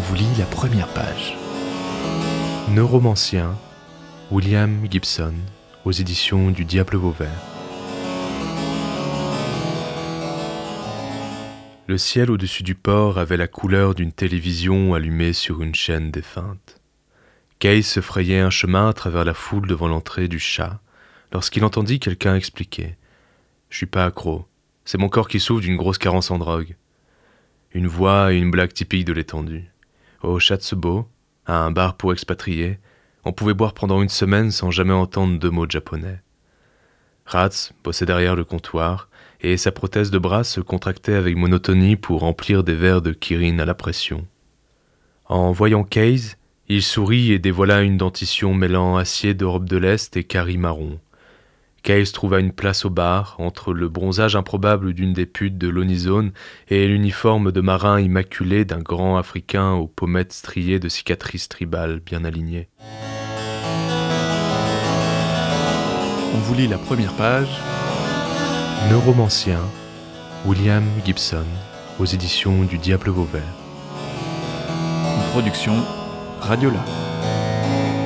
vous lit la première page. Neuromancien, William Gibson, aux éditions du Diable Vauvert. Le ciel au-dessus du port avait la couleur d'une télévision allumée sur une chaîne défunte. Kay se frayait un chemin à travers la foule devant l'entrée du chat, lorsqu'il entendit quelqu'un expliquer « Je suis pas accro, c'est mon corps qui souffre d'une grosse carence en drogue. » Une voix et une blague typique de l'étendue. Au Chatsubo, à un bar pour expatriés, on pouvait boire pendant une semaine sans jamais entendre 2 mots de japonais. Ratz bossait derrière le comptoir, et sa prothèse de bras se contractait avec monotonie pour remplir des verres de Kirin à la pression. En voyant Case, il sourit et dévoila une dentition mêlant acier d'Europe de l'Est et carie marron. Case trouva une place au bar, entre le bronzage improbable d'une des putes de l'Onizone et l'uniforme de marin immaculé d'un grand Africain aux pommettes striées de cicatrices tribales bien alignées. On vous lit la première page. Neuromancien, William Gibson, aux éditions du Diable Vauvert. Une production Radiola.